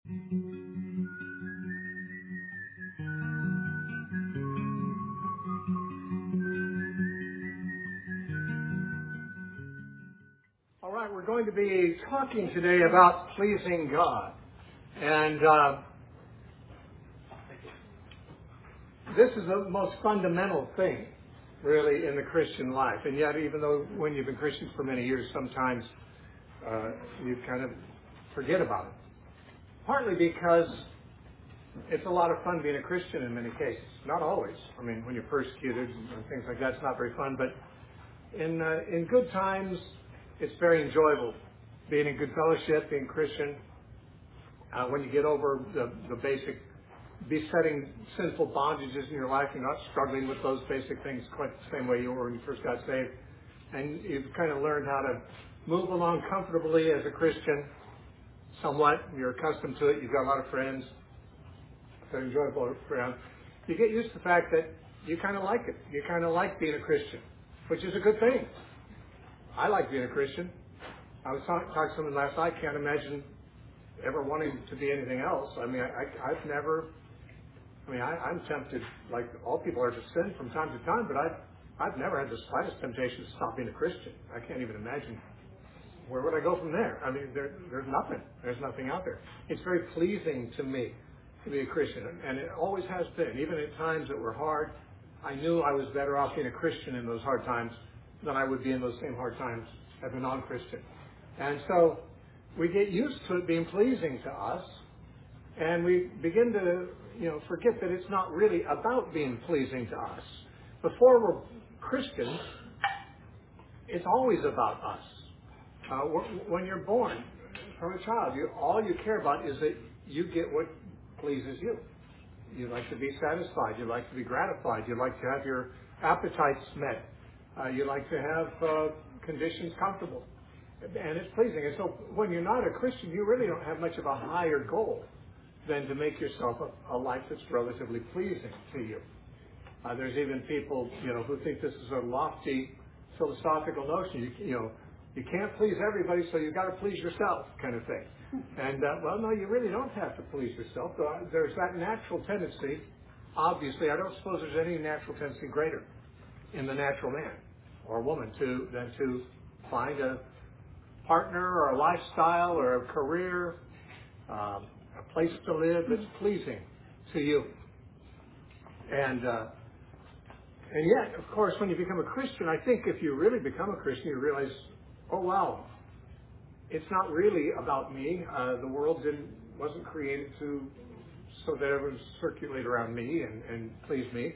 All right, we're going to be talking today about pleasing God. And this is the most fundamental thing, really, in the Christian life. And yet, even though when you've been Christians for many years, sometimes you kind of forget about it. Partly because it's a lot of fun being a Christian in many cases. Not always. I mean, when you're persecuted and things like that, it's not very fun. But in good times, it's very enjoyable being in good fellowship, being Christian. When you get over the basic besetting sinful bondages in your life, you're not struggling with those basic things quite the same way you were when you first got saved. And you've kind of learned how to move along comfortably as a Christian, somewhat. You're accustomed to it. You've got a lot of friends. They're enjoyable around. You get used to the fact that you kind of like it. You kind of like being a Christian, which is a good thing. I like being a Christian. I was talking to someone last night. I can't imagine ever wanting to be anything else. I mean, I've never. I mean, I'm tempted, like all people are, to sin from time to time, but I've never had the slightest temptation to stop being a Christian. I can't even imagine. Where would I go from there? I mean, there's nothing. There's nothing out there. It's very pleasing to me to be a Christian, and it always has been. Even at times that were hard, I knew I was better off being a Christian in those hard times than I would be in those same hard times as a non-Christian. And so we get used to it being pleasing to us, and we begin to, forget that it's not really about being pleasing to us. Before we're Christians, it's always about us. When you're born from a child, all you care about is that you get what pleases you. You like to be satisfied. You like to be gratified. You like to have your appetites met. You like to have conditions comfortable. And it's pleasing. And so when you're not a Christian, you really don't have much of a higher goal than to make yourself a life that's relatively pleasing to you. There's even people, who think this is a lofty philosophical notion. You can't please everybody, so you've got to please yourself, kind of thing. And well, no, you really don't have to please yourself. There's that natural tendency. Obviously, I don't suppose there's any natural tendency greater in the natural man or woman than to find a partner or a lifestyle or a career, a place to live that's pleasing to you. And yet, of course, when you become a Christian, I think if you really become a Christian, you realize, oh wow, it's not really about me. The world wasn't created so that it would circulate around me and please me.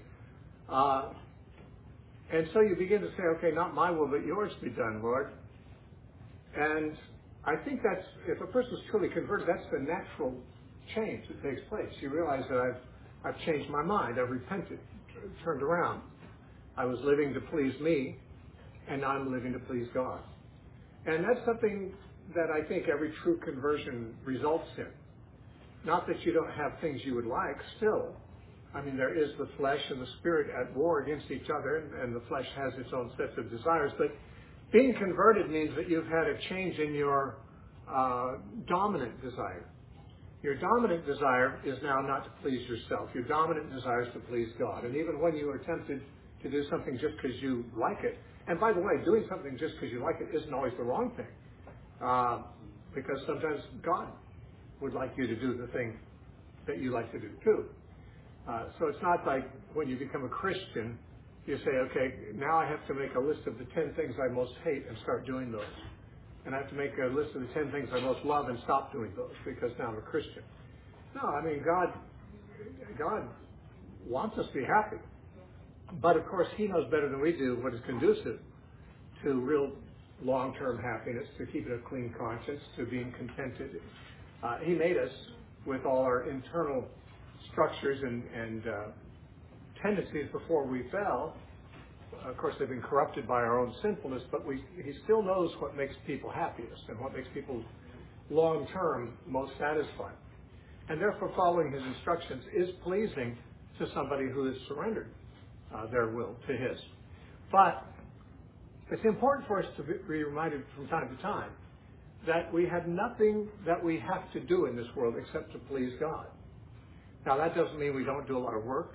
And so you begin to say, okay, not my will, but yours be done, Lord. And I think that's, if a person's truly converted, that's the natural change that takes place. You realize that I've changed my mind. I've repented, turned around. I was living to please me, and now I'm living to please God. And that's something that I think every true conversion results in. Not that you don't have things you would like still. I mean, there is the flesh and the spirit at war against each other, and the flesh has its own sets of desires. But being converted means that you've had a change in your dominant desire. Your dominant desire is now not to please yourself. Your dominant desire is to please God. And even when you are tempted to do something just because you like it, and by the way, doing something just because you like it isn't always the wrong thing, because sometimes God would like you to do the thing that you like to do too. So it's not like when you become a Christian, you say, okay, now I have to make a list of the 10 things I most hate and start doing those. And I have to make a list of the 10 things I most love and stop doing those because now I'm a Christian. No, I mean, God wants us to be happy. But of course, He knows better than we do what is conducive to real long-term happiness, to keeping a clean conscience, to being contented. He made us with all our internal structures and tendencies before we fell. Of course, they've been corrupted by our own sinfulness, but He still knows what makes people happiest and what makes people long-term most satisfied. And therefore, following His instructions is pleasing to somebody who has surrendered their will to His. But it's important for us to be reminded from time to time that we have nothing that we have to do in this world except to please God. Now, that doesn't mean we don't do a lot of work.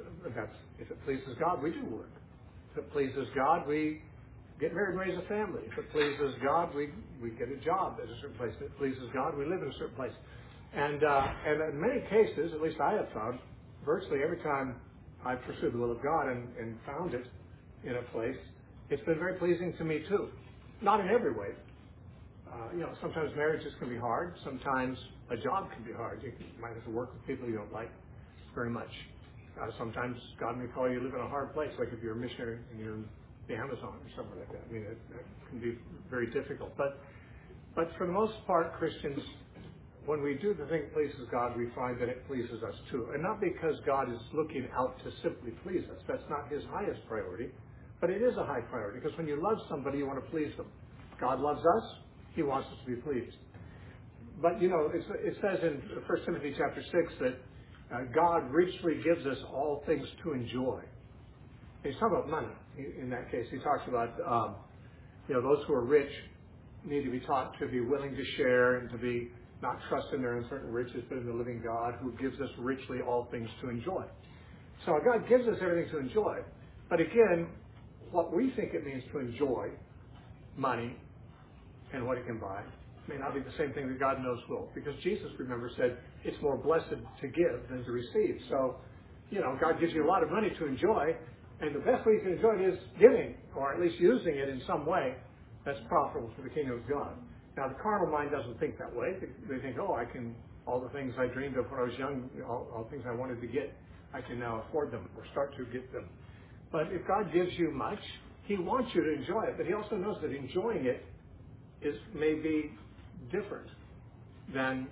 If it pleases God, we do work. If it pleases God, we get married and raise a family. If it pleases God, we get a job at a certain place. If it pleases God, we live in a certain place. And in many cases, at least I have found, virtually every time I've pursued the will of God and found it in a place, it's been very pleasing to me too. Not in every way. Sometimes marriages can be hard. Sometimes a job can be hard. You might have to work with people you don't like very much. Sometimes God may call you to live in a hard place, like if you're a missionary and you're in the Amazon or something like that. I mean, it can be very difficult. But for the most part, Christians, when we do the thing that pleases God, we find that it pleases us too. And not because God is looking out to simply please us. That's not his highest priority. But it is a high priority, because when you love somebody, you want to please them. God loves us. He wants us to be pleased. But, it says in 1 Timothy chapter 6 that God richly gives us all things to enjoy. He's talking about money in that case. He talks about, those who are rich need to be taught to be willing to share and to be not trust in their uncertain riches, but in the living God who gives us richly all things to enjoy. So God gives us everything to enjoy. But again, what we think it means to enjoy money and what it can buy may not be the same thing that God knows will. Because Jesus, remember, said it's more blessed to give than to receive. So, God gives you a lot of money to enjoy, and the best way to enjoy it is giving, or at least using it in some way that's profitable for the kingdom of God. Now, the carnal mind doesn't think that way. They think, all the things I dreamed of when I was young, all the things I wanted to get, I can now afford them or start to get them. But if God gives you much, he wants you to enjoy it, but he also knows that enjoying it may be different than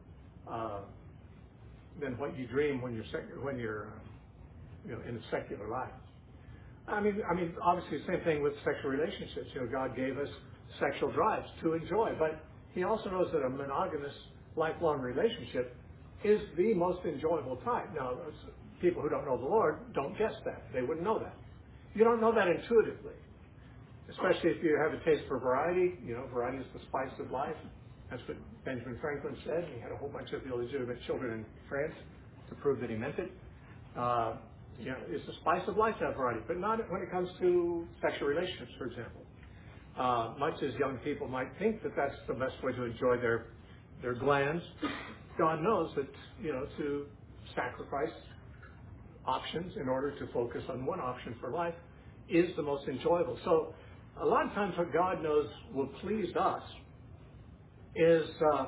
what you dream when you're in a secular life. I mean, obviously, the same thing with sexual relationships. God gave us sexual drives to enjoy, but he also knows that a monogamous, lifelong relationship is the most enjoyable type. Now, people who don't know the Lord don't guess that. They wouldn't know that. You don't know that intuitively, especially if you have a taste for variety. Variety is the spice of life. That's what Benjamin Franklin said. He had a whole bunch of illegitimate children in France to prove that he meant it. It's the spice of life to have variety, but not when it comes to sexual relationships, for example. Much as young people might think that that's the best way to enjoy their glands, God knows that, to sacrifice options in order to focus on one option for life is the most enjoyable. So a lot of times what God knows will please us is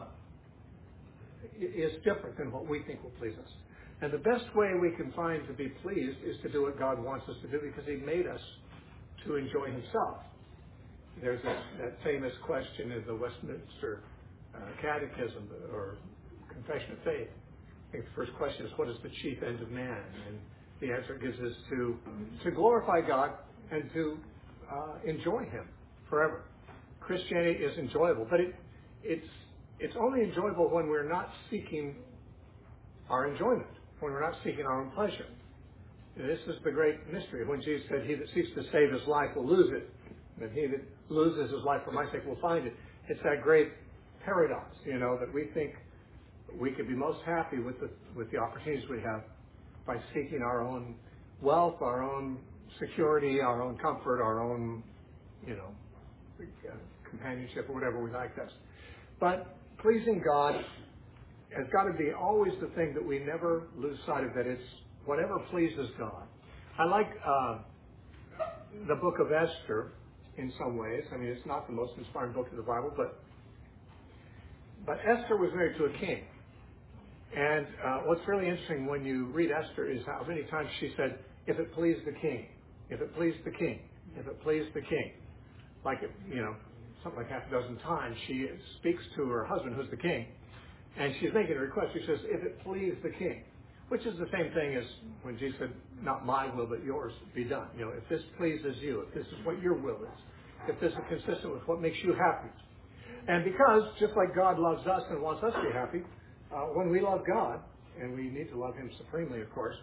different than what we think will please us. And the best way we can find to be pleased is to do what God wants us to do, because he made us to enjoy himself. There's that famous question in the Westminster Catechism or Confession of Faith. I think the first question is, what is the chief end of man? And the answer it gives is to glorify God and to enjoy him forever. Christianity is enjoyable, but it's only enjoyable when we're not seeking our enjoyment, when we're not seeking our own pleasure. And this is the great mystery. When Jesus said, he that seeks to save his life will lose it, and he that loses his life for my sake will find it. It's that great paradox, that we think we could be most happy with the opportunities we have by seeking our own wealth, our own security, our own comfort, our own, companionship, or whatever we like best. But pleasing God has got to be always the thing that we never lose sight of, that it's whatever pleases God. I like the book of Esther in some ways. I mean, it's not the most inspiring book of the Bible, but Esther was married to a king. And what's really interesting when you read Esther is how many times she said, if it pleased the king, if it pleased the king, if it pleased the king. Like, something like half a dozen times she speaks to her husband, who's the king, and she's making a request. She says, if it pleased the king, which is the same thing as when Jesus said, not my will, but yours be done. If this pleases you, if this is what your will is, if this is consistent with what makes you happy. And because, just like God loves us and wants us to be happy, when we love God, and we need to love him supremely, of course,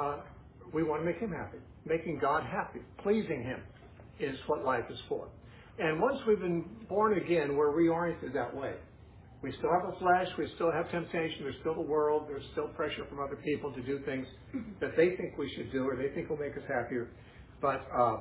we want to make him happy. Making God happy, pleasing him, is what life is for. And once we've been born again, we're reoriented that way. We still have a flesh, we still have temptation, there's still the world, there's still pressure from other people to do things that they think we should do or they think will make us happier. But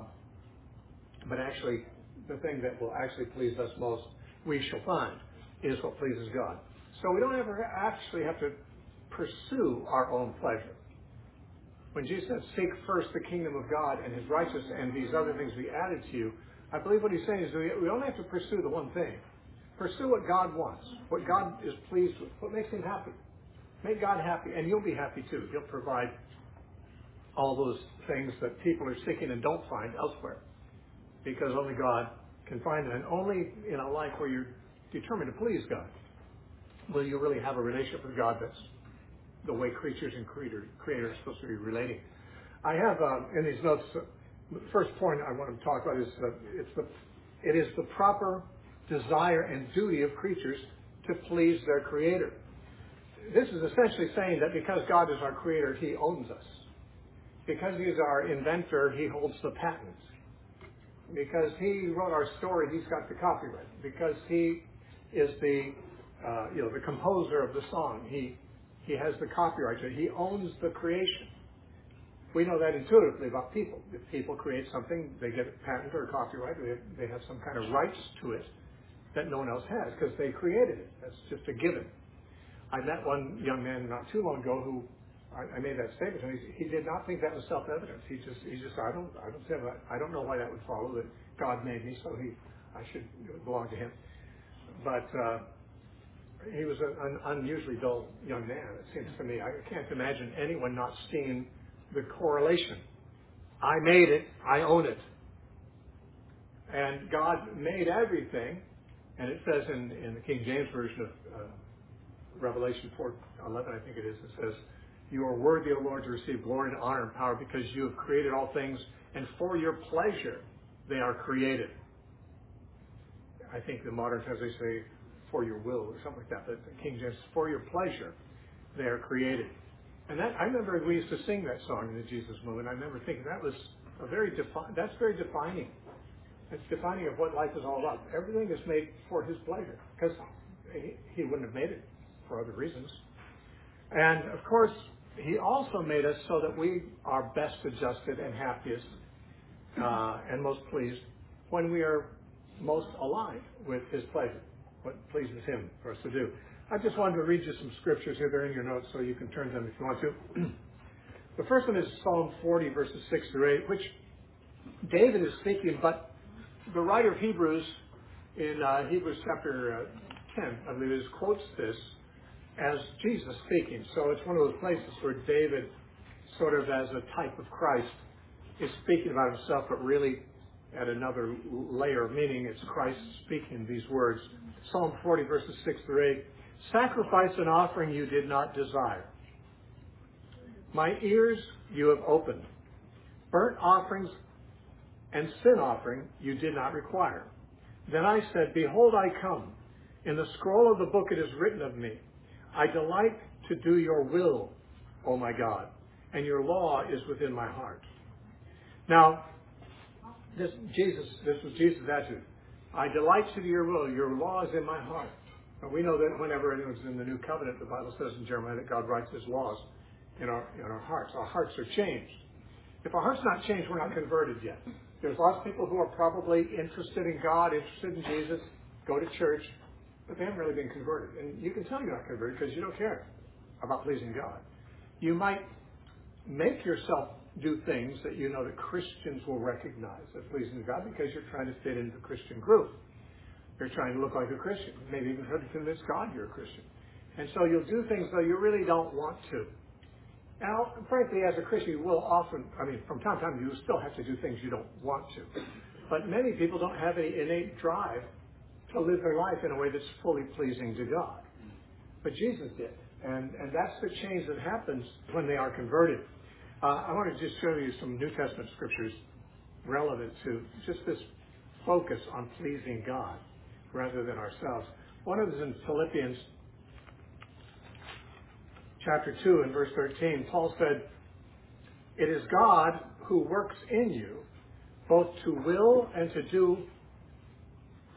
actually, the thing that will actually please us most, we shall find, is what pleases God. So we don't ever actually have to pursue our own pleasure. When Jesus said, seek first the kingdom of God and his righteousness and these other things be added to you, I believe what he's saying is we only have to pursue the one thing. Pursue what God wants, what God is pleased with, what makes him happy. Make God happy, and you'll be happy too. He'll provide all those things that people are seeking and don't find elsewhere, because only God can find them. And only in a life where you're determined to please God will you really have a relationship with God that's the way creatures and creators are supposed to be relating. I have in these notes, the first point I want to talk about is it is the proper desire and duty of creatures to please their Creator. This is essentially saying that because God is our Creator, he owns us. Because he's our inventor, he holds the patent. Because he wrote our story, he's got the copyright. Because he is the composer of the song, he has the copyright. He owns the creation. We know that intuitively about people. If people create something, they get a patent or a copyright. They have some kind of rights to it that no one else has because they created it. That's just a given. I met one young man not too long ago who I made that statement to him. He did not think that was self-evident. He just I don't know why that would follow that God made me, so I should belong to him. But he was an unusually dull young man, it seems to me. I can't imagine anyone not seeing the correlation. I made it, I own it. And God made everything, and it says in the King James Version of Revelation 4:11, I think it says, you are worthy, O Lord, to receive glory and honor and power because you have created all things, and for your pleasure they are created. I think the modern translation say, for your will, or something like that. But the King James, for your pleasure they are created. And that, I remember we used to sing that song in the Jesus Movement. I remember thinking that was that's very defining. It's defining of what life is all about. Everything is made for his pleasure because he wouldn't have made it for other reasons. And of course, he also made us so that we are best adjusted and happiest and most pleased when we are most aligned with his pleasure, what pleases him for us to do. I just wanted to read you some scriptures here. They're in your notes, so you can turn to them if you want to. The first one is Psalm 40, verses 6 through 8, which David is speaking, but the writer of Hebrews, in Hebrews chapter 10, I believe it is, quotes this as Jesus speaking. So it's one of those places where David, sort of as a type of Christ, is speaking about himself, but really at another layer of meaning. It's Christ speaking these words. Psalm 40, verses 6 through 8. Sacrifice and offering you did not desire. My ears you have opened. Burnt offerings and sin offering you did not require. Then I said, behold, I come. In the scroll of the book it is written of me. I delight to do your will, O my God, and your law is within my heart. Now, this was Jesus' attitude. I delight to do your will. Your law is in my heart. And we know that whenever anyone's in the new covenant, the Bible says in Jeremiah that God writes his laws in our hearts. Our hearts are changed. If our heart's not changed, we're not converted yet. There's lots of people who are probably interested in God, interested in Jesus, go to church, but they haven't really been converted. And you can tell you're not converted because you don't care about pleasing God. You might make yourself do things that you know that Christians will recognize as pleasing to God because you're trying to fit into the Christian group. You're trying to look like a Christian. Maybe even trying to convince God you're a Christian. And so you'll do things though you really don't want to. Now, frankly, as a Christian, you will often, from time to time, you still have to do things you don't want to. But many people don't have any innate drive to live their life in a way that's fully pleasing to God. But Jesus did. And that's the change that happens when they are converted. I want to just show you some New Testament scriptures relevant to just this focus on pleasing God rather than ourselves. One of them is in Philippians chapter 2 and verse 13. Paul said, it is God who works in you both to will and to do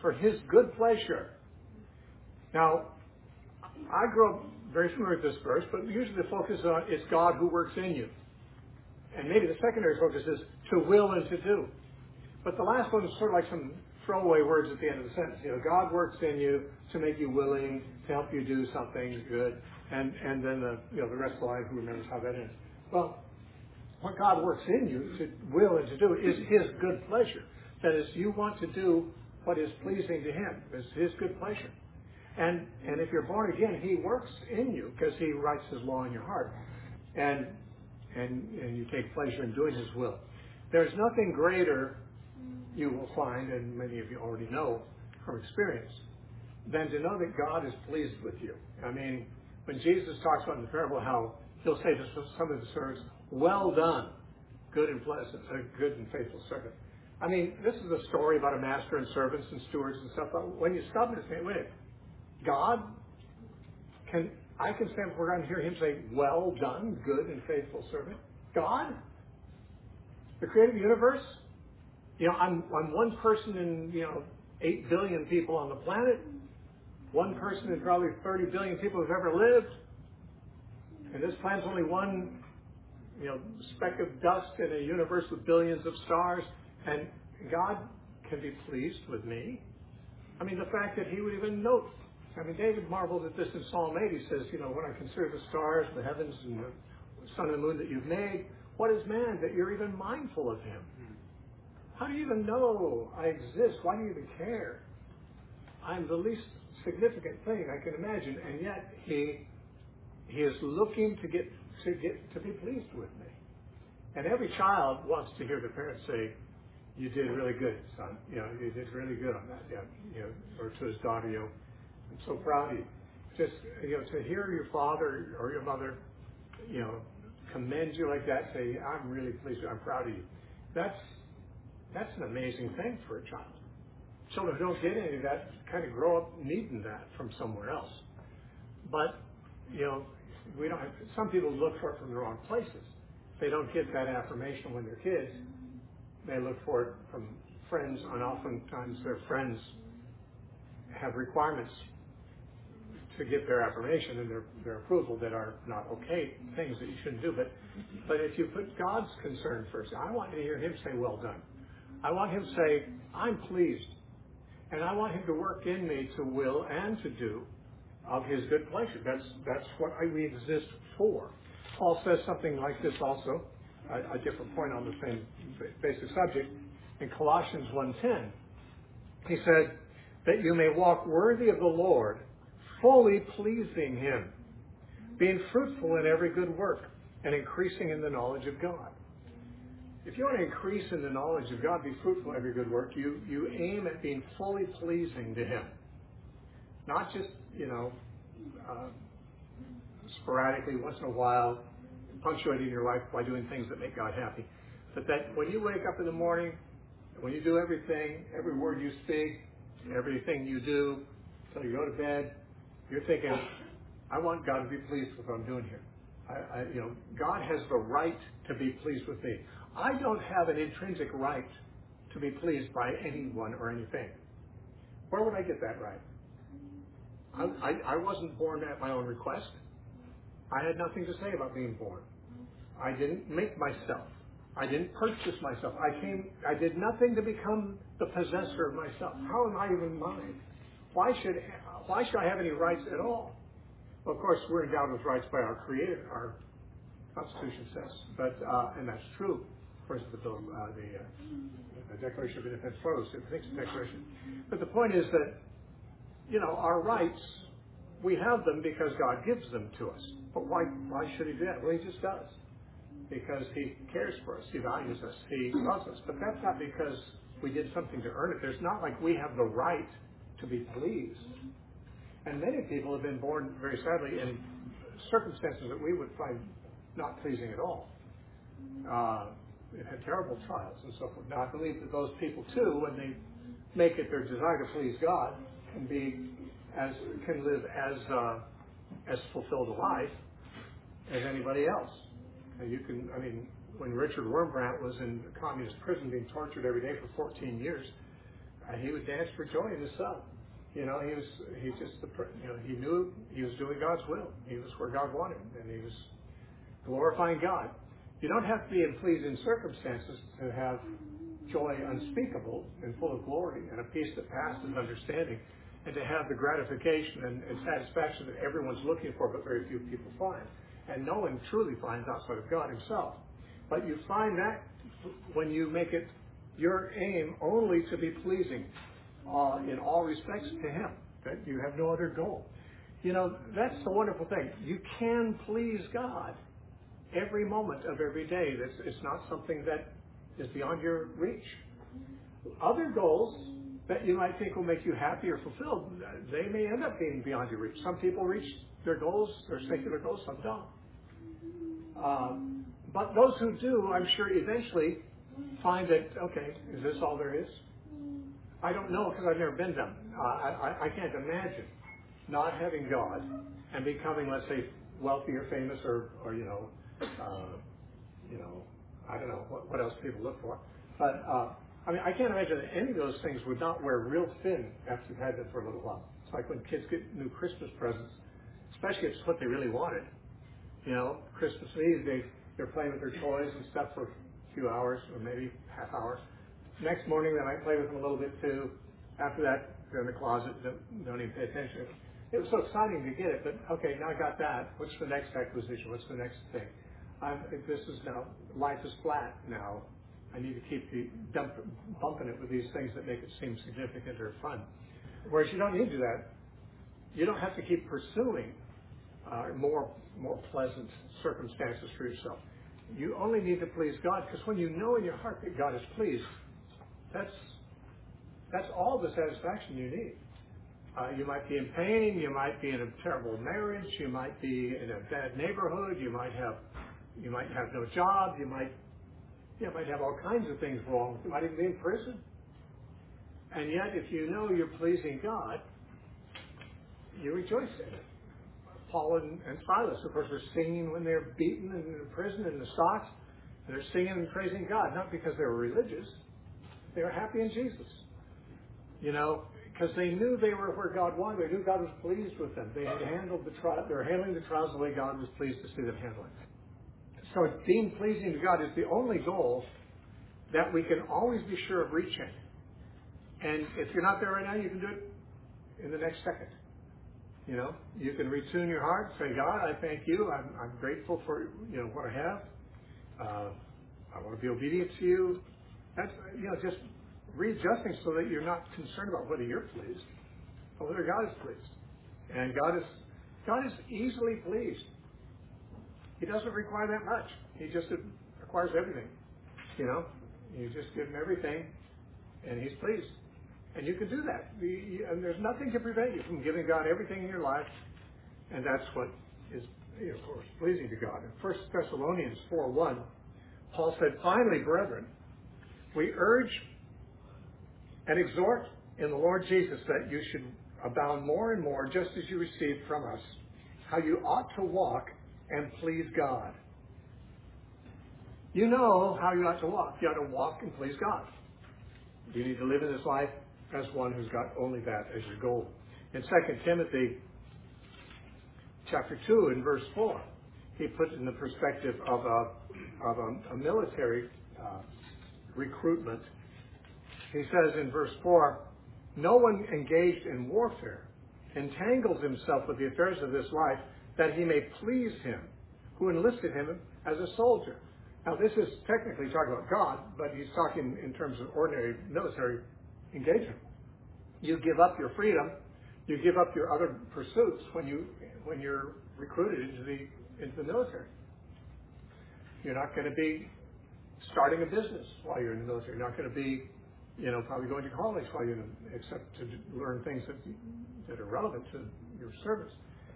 for His good pleasure. Now, I grew up very familiar with this verse, but usually the focus on it's God who works in you. And maybe the secondary focus is to will and to do. But the last one is sort of like some throwaway words at the end of the sentence. God works in you to make you willing, to help you do something good. And then the rest of the line, who remembers how that ends? Well, what God works in you to will and to do is His good pleasure. That is, you want to do what is pleasing to Him. It's His good pleasure. And if you're born again, He works in you because He writes His law in your heart. And you take pleasure in doing His will. There's nothing greater, you will find, and many of you already know from experience, than to know that God is pleased with you. I mean, when Jesus talks about in the parable how He'll say to some of the servants, well done, good and pleasant, good and faithful servant. I mean, this is a story about a master and servants and stewards and stuff. But when you stop and say, wait, God, I can stand before God and hear Him say, well done, good and faithful servant. God? The creator of the universe? I'm one person in, 8 billion people on the planet. One person in probably 30 billion people who've ever lived. And this planet's only one, speck of dust in a universe with billions of stars. And God can be pleased with me. I mean, the fact that He would even note. I mean, David marveled at this in Psalm 8. He says, when I consider the stars, the heavens, and the sun and the moon that you've made, what is man that you're even mindful of him? How do you even know I exist? Why do you even care? I'm the least significant thing I can imagine, and yet He is looking to get to be pleased with me. And every child wants to hear the parents say, "You did really good, son. You did really good on that." Or to his daughter, "I'm so proud of you." Just to hear your father or your mother, commend you like that, say, "I'm really pleased. I'm proud of you." That's an amazing thing for a child. Children who don't get any of that kind of grow up needing that from somewhere else. But we don't. Some people look for it from the wrong places. They don't get that affirmation when they're kids. They look for it from friends, and oftentimes their friends have requirements to get their affirmation and their approval that are not okay, things that you shouldn't do. But if you put God's concern first, I want to hear Him say, "Well done." I want Him to say, "I'm pleased." And I want Him to work in me to will and to do of His good pleasure. That's what we exist for. Paul says something like this also, a different point on the same basic subject. In Colossians 1:10, he said, "That you may walk worthy of the Lord, fully pleasing Him, being fruitful in every good work, and increasing in the knowledge of God." If you want to increase in the knowledge of God, be fruitful in every good work, you aim at being fully pleasing to Him. Not just, sporadically, once in a while, punctuating your life by doing things that make God happy. But that when you wake up in the morning, when you do everything, every word you speak, everything you do, until you go to bed, you're thinking, I want God to be pleased with what I'm doing here. God has the right to be pleased with me. I don't have an intrinsic right to be pleased by anyone or anything. Where would I get that right? I wasn't born at my own request. I had nothing to say about being born. I didn't make myself. I didn't purchase myself. I did nothing to become the possessor of myself. How am I even mine? Why should I have any rights at all? Well, of course, we're endowed with rights by our Creator, our Constitution says, and that's true. Of course, the Declaration of Independence follows it. I think it's a declaration. But the point is that, our rights, we have them because God gives them to us. But why should He do that? Well, He just does. Because He cares for us. He values us. He loves us. But that's not because we did something to earn it. There's not like we have the right to be pleased. And many people have been born, very sadly, in circumstances that we would find not pleasing at all. They've had terrible trials and so forth. Now, I believe that those people, too, when they make it their desire to please God, can live as fulfilled a life as anybody else. When Richard Wurmbrand was in a communist prison being tortured every day for 14 years, and he would dance for joy in the sun. He he knew he was doing God's will. He was where God wanted him, and he was glorifying God. You don't have to be in pleasing circumstances to have joy unspeakable and full of glory and a peace that passes understanding, and to have the gratification and satisfaction that everyone's looking for but very few people find. And no one truly finds outside of God himself. But you find that when you make it your aim only to be pleasing in all respects to him, that you have no other goal. That's the wonderful thing. You can please God every moment of every day. It's not something that is beyond your reach. Other goals that you might think will make you happy or fulfilled, they may end up being beyond your reach. Some people reach their goals, their secular goals, some don't. But those who do, I'm sure eventually find that, okay, is this all there is? I don't know, because I've never been them. I can't imagine not having God and becoming, let's say, wealthy or famous or I don't know what else people look for. But I can't imagine that any of those things would not wear real thin after you've had them for a little while. It's like when kids get new Christmas presents, especially if it's what they really wanted. Christmas Eve, they're playing with their toys and stuff for a few hours or maybe half hours. Next morning, they might play with them a little bit too. After that, they're in the closet, don't even pay attention. It was so exciting to get it, but okay, now I got that. What's the next acquisition? What's the next thing? This is now, life is flat now. I need to keep bumping it with these things that make it seem significant or fun. Whereas you don't need to do that. You don't have to keep pursuing more pleasant circumstances for yourself. You only need to please God, because when you know in your heart that God is pleased, that's all the satisfaction you need. You might be in pain, you might be in a terrible marriage, you might be in a bad neighborhood, you might have no job, you might have all kinds of things wrong. You might even be in prison. And yet, if you know you're pleasing God, you rejoice in it. Paul and Silas, of course, were singing when they're beaten and in prison in the stocks. And they're singing and praising God, not because they were religious. They were happy in Jesus. Because they knew they were where God wanted. They knew God was pleased with them. They had handled the trial. They were handling the trials the way God was pleased to see them handling it. So being pleasing to God is the only goal that we can always be sure of reaching. And if you're not there right now, you can do it in the next second. You can retune your heart, say, God, I thank you. I'm grateful for what I have. I want to be obedient to you. That's just readjusting so that you're not concerned about whether you're pleased, but whether God is pleased. And God is easily pleased. He doesn't require that much. He just requires everything. You just give him everything, and he's pleased. And you can do that. And there's nothing to prevent you from giving God everything in your life. And that's what is, of course, pleasing to God. In 1 Thessalonians 4:1, Paul said, finally, brethren, we urge and exhort in the Lord Jesus that you should abound more and more, just as you received from us, how you ought to walk and please God. You know how you ought to walk. You ought to walk and please God. You need to live in this life as one who's got only that as your goal. In 2 Timothy chapter 2 and verse 4, he put in the perspective of a military recruitment. He says in verse 4, no one engaged in warfare entangles himself with the affairs of this life, that he may please him who enlisted him as a soldier. Now this is technically talking about God, but he's talking in terms of ordinary military engagement. You give up your freedom, you give up your other pursuits when you're recruited into the military. You're not going to be starting a business while you're in the military. You're not going to be, probably going to college while you're in, except to learn things that are relevant to your service.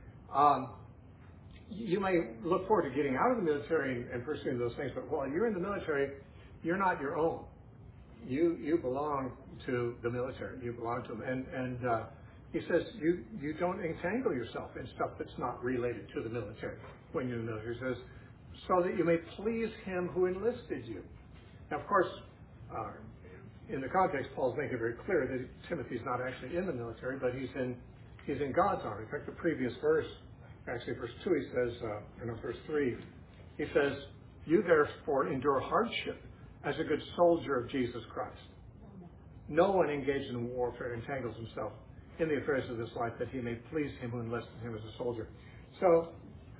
You may look forward to getting out of the military and pursuing those things, but while you're in the military, you're not your own. You belong to the military. You belong to them. And he says you don't entangle yourself in stuff that's not related to the military when you're in the military. He says, so that you may please him who enlisted you. Now, of course, in the context, Paul's making it very clear that Timothy's not actually in the military, but he's in God's army. In fact, the previous verse, actually verse 2, he says, verse 3, he says, "You therefore endure hardship as a good soldier of Jesus Christ. No one engaged in warfare entangles himself in the affairs of this life that he may please him who enlisted him as a soldier." So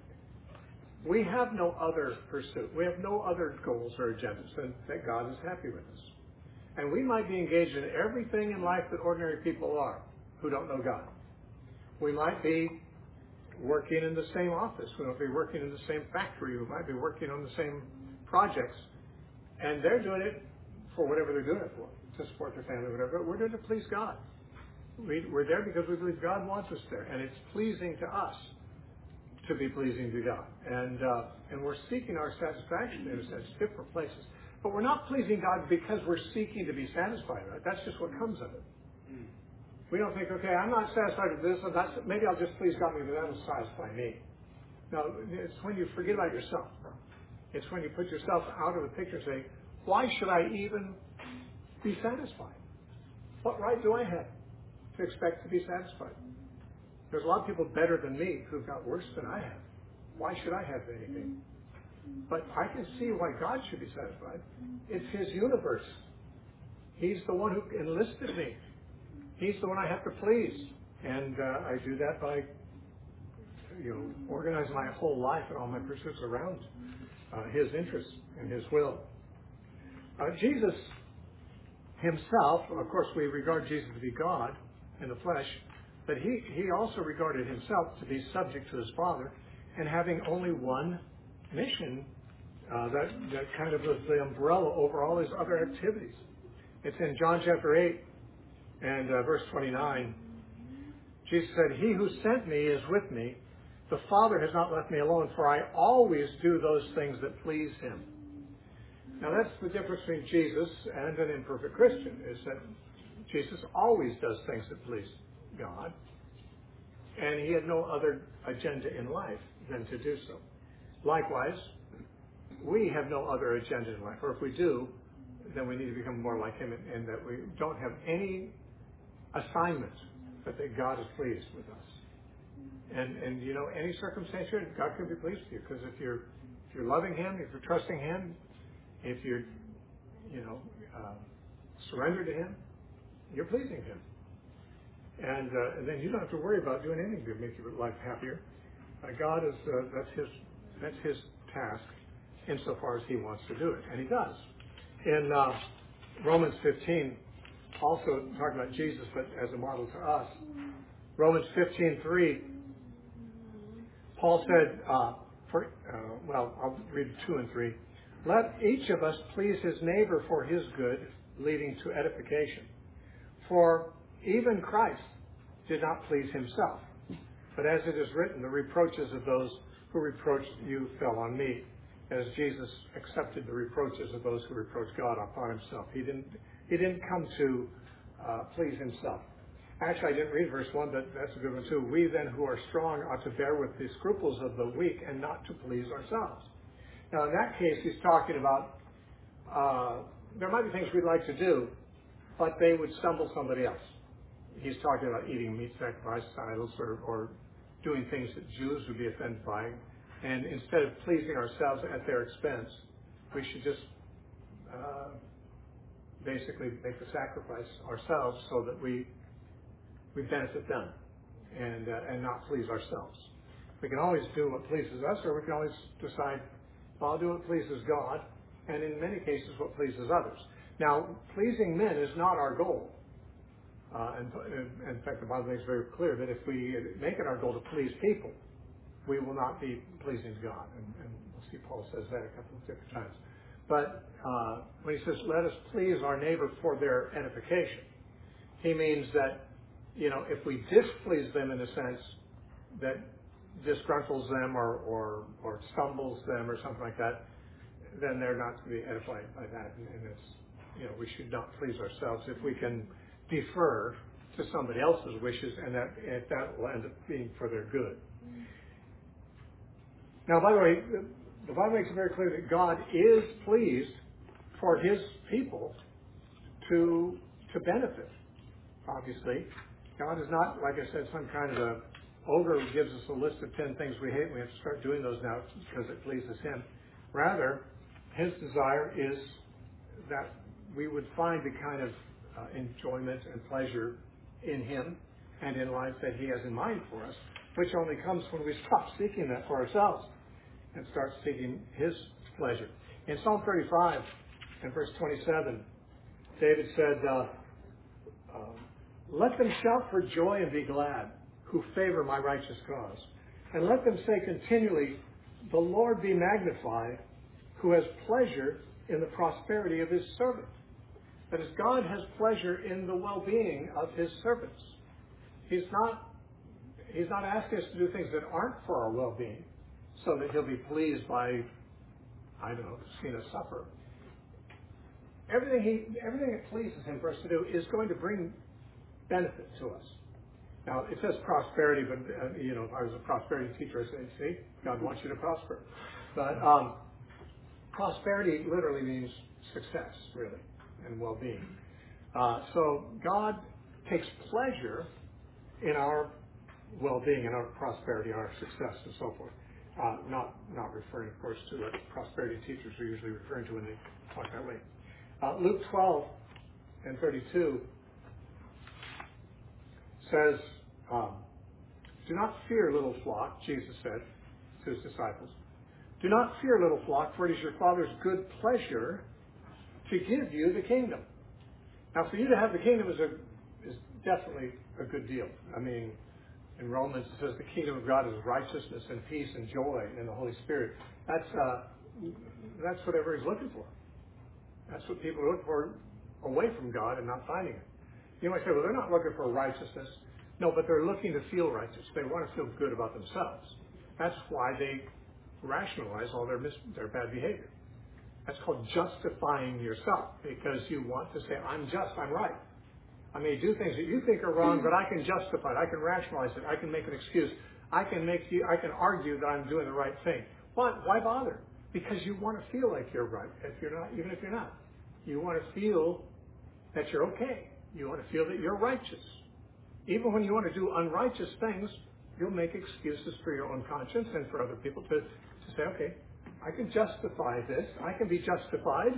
we have no other pursuit. We have no other goals or agendas than that God is happy with us. And we might be engaged in everything in life that ordinary people are who don't know God. We might be working in the same office. We might be working in the same factory. We might be working on the same projects. And they're doing it for whatever they're doing it for, to support their family, whatever. But we're doing it to please God. We're there because we believe God wants us there. And it's pleasing to us to be pleasing to God. And we're seeking our satisfaction in a sense, different places. But we're not pleasing God because we're seeking to be satisfied, right? That's just what comes of it. We don't think, okay, I'm not satisfied with this, so maybe I'll just please God, maybe that'll satisfy me. No, it's when you forget about yourself. It's when you put yourself out of the picture and say, why should I even be satisfied? What right do I have to expect to be satisfied? There's a lot of people better than me who've got worse than I have. Why should I have anything? But I can see why God should be satisfied. It's His universe. He's the one who enlisted me. He's the one I have to please. And I do that by, organizing my whole life and all my pursuits around His interests and His will. Jesus Himself, of course, we regard Jesus to be God in the flesh, but He also regarded Himself to be subject to His Father and having only one mission that kind of was the umbrella over all His other activities. It's in John chapter 8 and verse 29. Jesus said, "He who sent me is with me. The Father has not left me alone, for I always do those things that please Him." Now that's the difference between Jesus and an imperfect Christian, is that Jesus always does things that please God, and He had no other agenda in life than to do so. Likewise, we have no other agenda in life, or if we do, then we need to become more like Him, and that we don't have any assignment but that God is pleased with us. And any circumstance here, God can be pleased with you, because if you're loving Him, if you're trusting Him, if you're surrendered to Him, you're pleasing Him. And then you don't have to worry about doing anything to make your life happier. God is that's His task insofar as He wants to do it, and He does. In Romans 15, also talking about Jesus, but as a model to us, Romans 15:3, Paul said, I'll read 2 and 3. "Let each of us please his neighbor for his good, leading to edification. For even Christ did not please himself, but as it is written, the reproaches of those who reproached you fell on me, as Jesus accepted the reproaches of those who reproached God upon Himself." He didn't come to please Himself. Actually, I didn't read verse 1, but that's a good one too. "We then who are strong ought to bear with the scruples of the weak and not to please ourselves." Now, in that case, he's talking about there might be things we'd like to do, but they would stumble somebody else. He's talking about eating meat sacrificed to idols or doing things that Jews would be offended by. And instead of pleasing ourselves at their expense, we should just basically make the sacrifice ourselves so that we benefit them and not please ourselves. We can always do what pleases us, or we can always decide, well, I'll do what pleases God, and in many cases what pleases others. Now, pleasing men is not our goal. In fact, the Bible makes very clear that if we make it our goal to please people, we will not be pleasing to God. And we'll see Paul says that a couple of different times. But when he says, "Let us please our neighbor for their edification," he means that, if we displease them in a sense that disgruntles them or stumbles them or something like that, then they're not to be edified by that. And it's, we should not please ourselves if we can defer to somebody else's wishes, and that will end up being for their good. Now, by the way, the Bible makes it very clear that God is pleased for His people to benefit. Obviously, God is not, like I said, some kind of a ogre who gives us a list of 10 things we hate and we have to start doing those now because it pleases him. Rather, his desire is that we would find the kind of enjoyment and pleasure in him and in life that he has in mind for us, which only comes when we stop seeking that for ourselves and start seeking his pleasure. In Psalm 35 and verse 27, David said, let them shout for joy and be glad who favor my righteous cause. And let them say continually, the Lord be magnified, who has pleasure in the prosperity of his servant. That is, God has pleasure in the well-being of his servants. He's not asking us to do things that aren't for our well-being so that he'll be pleased by, seeing us suffer. Everything that pleases him for us to do is going to bring benefit to us. Now, it says prosperity, but, if I was a prosperity teacher, I'd say, see, God wants you to prosper. But prosperity literally means success, really, and well-being. So God takes pleasure in our well-being, in our prosperity, our success, and so forth. Not referring, of course, to what prosperity teachers are usually referring to when they talk that way. Luke 12 and 32 says, do not fear, little flock, Jesus said to his disciples. Do not fear, little flock, for it is your Father's good pleasure to give you the kingdom. Now, for you to have the kingdom is definitely a good deal. I mean, in Romans it says the kingdom of God is righteousness and peace and joy in the Holy Spirit. That's what everybody's looking for. That's what people are looking for away from God and not finding it. You might say, well, they're not looking for righteousness. No, but they're looking to feel righteous. They want to feel good about themselves. That's why they rationalize all their bad behavior. That's called justifying yourself, because you want to say, I'm just, I'm right. I may do things that you think are wrong, but I can justify it. I can rationalize it. I can make an excuse. I can argue that I'm doing the right thing. Why bother? Because you want to feel like you're right, even if you're not. You want to feel that you're okay. You want to feel that you're righteous. Even when you want to do unrighteous things, you'll make excuses for your own conscience and for other people to say, okay, I can justify this. I can be justified.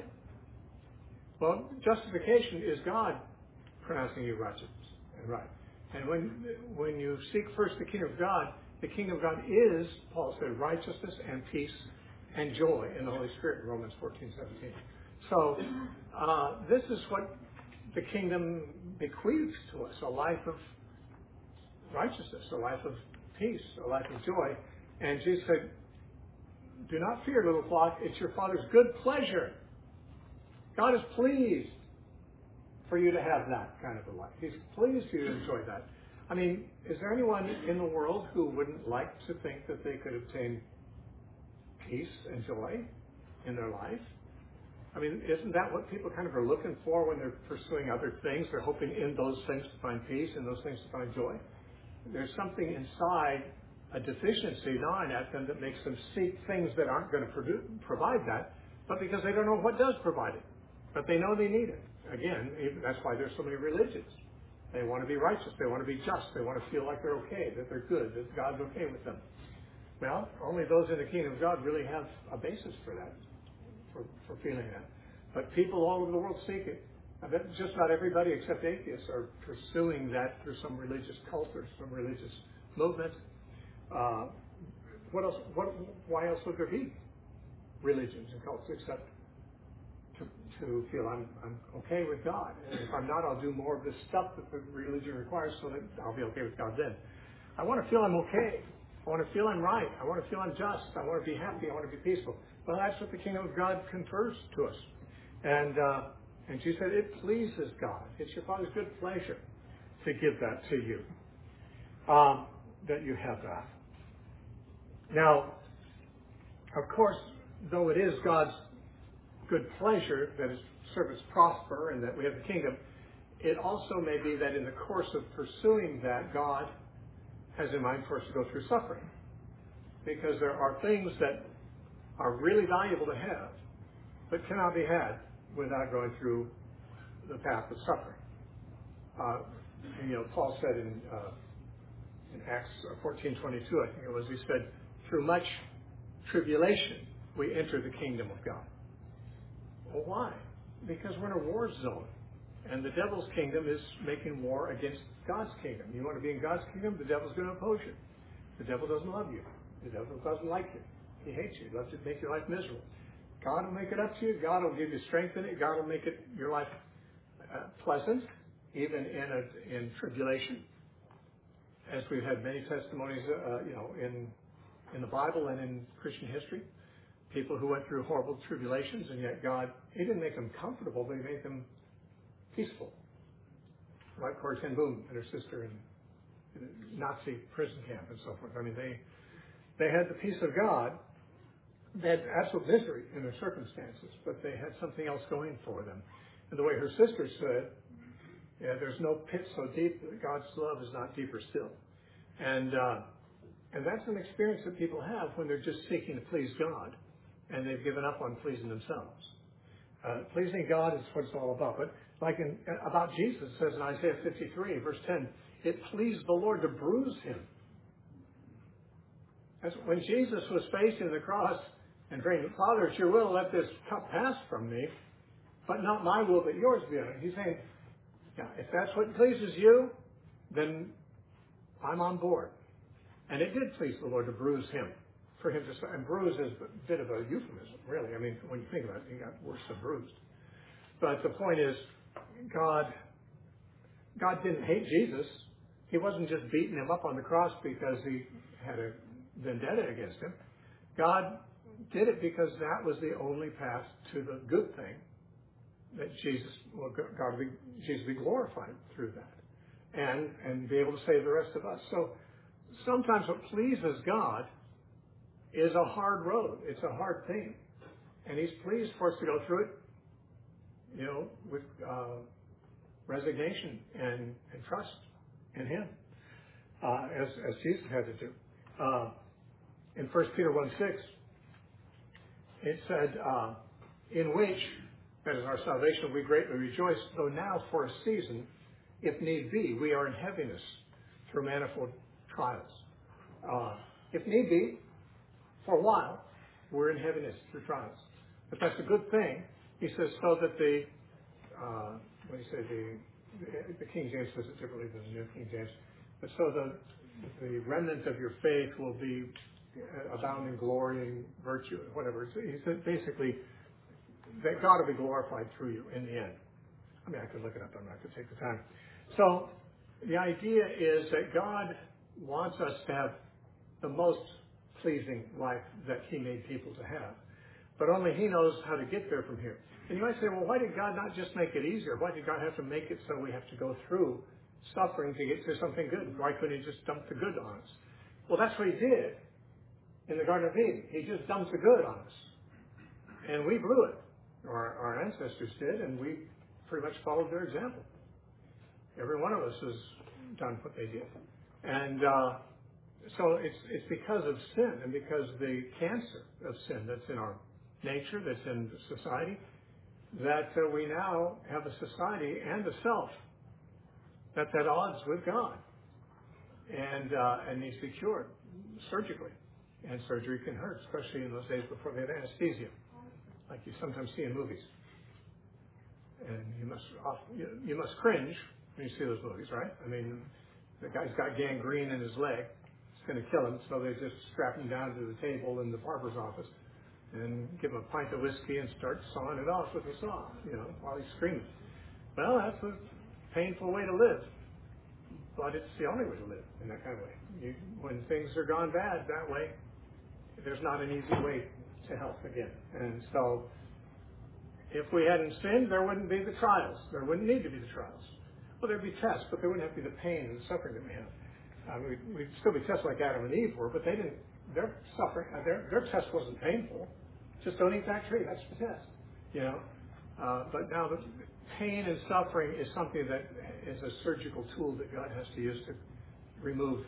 Well, justification is God pronouncing you righteous and right. And when you seek first the kingdom of God is, Paul said, righteousness and peace and joy in the Holy Spirit in Romans 14:17. So this is what the kingdom bequeaths to us, a life of righteousness, a life of peace, a life of joy. And Jesus said, do not fear, little flock, it's your Father's good pleasure. God is pleased for you to have that kind of a life. He's pleased for you to enjoy that. I mean, is there anyone in the world who wouldn't like to think that they could obtain peace and joy in their life? I mean, isn't that what people kind of are looking for when they're pursuing other things? They're hoping in those things to find peace, in those things to find joy. There's something inside, a deficiency gnawing at them that makes them seek things that aren't going to provide that, but because they don't know what does provide it. But they know they need it. Again, that's why there's so many religions. They want to be righteous. They want to be just. They want to feel like they're okay, that they're good, that God's okay with them. Well, only those in the kingdom of God really have a basis for that, for feeling that. But people all over the world seek it. I bet just about everybody except atheists are pursuing that through some religious cult or some religious movement. What else? Why else would there be religions and cults except to feel I'm okay with God? And if I'm not, I'll do more of this stuff that the religion requires so that I'll be okay with God then. I want to feel I'm okay. I want to feel I'm right. I want to feel I'm just. I want to be happy. I want to be peaceful. Well, that's what the kingdom of God confers to us. And she said, it pleases God. It's your Father's good pleasure to give that to you, that you have that. Now, of course, though it is God's good pleasure that his servants prosper and that we have the kingdom, it also may be that in the course of pursuing that, God has in mind for us to go through suffering. Because there are things that are really valuable to have, but cannot be had without going through the path of suffering. Paul said in Acts 14:22, I think it was, he said, through much tribulation we enter the kingdom of God. Well, why? Because we're in a war zone. And the devil's kingdom is making war against God's kingdom. You want to be in God's kingdom, the devil's going to oppose you. The devil doesn't love you. The devil doesn't like you. He hates you. He loves to make your life miserable. God will make it up to you. God will give you strength in it. God will make your life pleasant, even in tribulation. As we've had many testimonies, in the Bible and in Christian history, people who went through horrible tribulations, and yet God, He didn't make them comfortable, but He made them peaceful. Like Corrie ten Boom and her sister in the Nazi prison camp and so forth. I mean, they had the peace of God. They had absolute misery in their circumstances, but they had something else going for them. And the way her sister said, there's no pit so deep that God's love is not deeper still. And that's an experience that people have when they're just seeking to please God, and they've given up on pleasing themselves. Pleasing God is what it's all about. But like about Jesus, it says in Isaiah 53, verse 10, it pleased the Lord to bruise him. That's when Jesus was facing the cross and praying, Father, it's your will, let this cup pass from me, but not my will, but yours be done. He's saying, yeah, if that's what pleases you, then I'm on board. And it did please the Lord to bruise him. For him to, and bruise is a bit of a euphemism, really. I mean, when you think about it, he got worse than bruised. But the point is, God didn't hate Jesus. He wasn't just beating him up on the cross because he had a vendetta against him. God did it because that was the only path to the good thing that Jesus be glorified through that, and be able to save the rest of us. So sometimes what pleases God is a hard road. It's a hard thing, and He's pleased for us to go through it, with resignation and trust in Him, as Jesus had to do. In 1 Peter 1:6, it said, in which, that is our salvation, we greatly rejoice, though now for a season, if need be, we are in heaviness through manifold trials. If need be, for a while, we're in heaviness through trials. But that's a good thing. He says, so that the King James says it differently than the New King James, but so the remnant of your faith will be abound in glory and virtue, whatever. He said basically that God will be glorified through you in the end. I mean, I could look it up. I'm not going to take the time. So the idea is that God wants us to have the most pleasing life that He made people to have. But only He knows how to get there from here. And you might say, well, why did God not just make it easier? Why did God have to make it so we have to go through suffering to get to something good? Why couldn't He just dump the good on us? Well, that's what He did in the Garden of Eden. He just dumped the good on us. And we blew it. Our ancestors did, and we pretty much followed their example. Every one of us has done what they did. And so it's because of sin and because the cancer of sin that's in our nature, that's in society, that we now have a society and a self that's at odds with God and needs to be cured surgically. And surgery can hurt, especially in those days before they had anesthesia, like you sometimes see in movies. And you must cringe when you see those movies, right? I mean, the guy's got gangrene in his leg. It's going to kill him, so they just strap him down to the table in the barber's office and give him a pint of whiskey and start sawing it off with a saw, while he's screaming. Well, that's a painful way to live, but it's the only way to live in that kind of way. When things are gone bad that way, there's not an easy way to health again. And so if we hadn't sinned, there wouldn't be the trials. There wouldn't need to be the trials. Well, there'd be tests, but there wouldn't have to be the pain and the suffering that we have. We'd still be tests like Adam and Eve were, but they didn't. Their suffering, their test wasn't painful. Just don't eat that tree. That's the test. But now the pain and suffering is something that is a surgical tool that God has to use to remove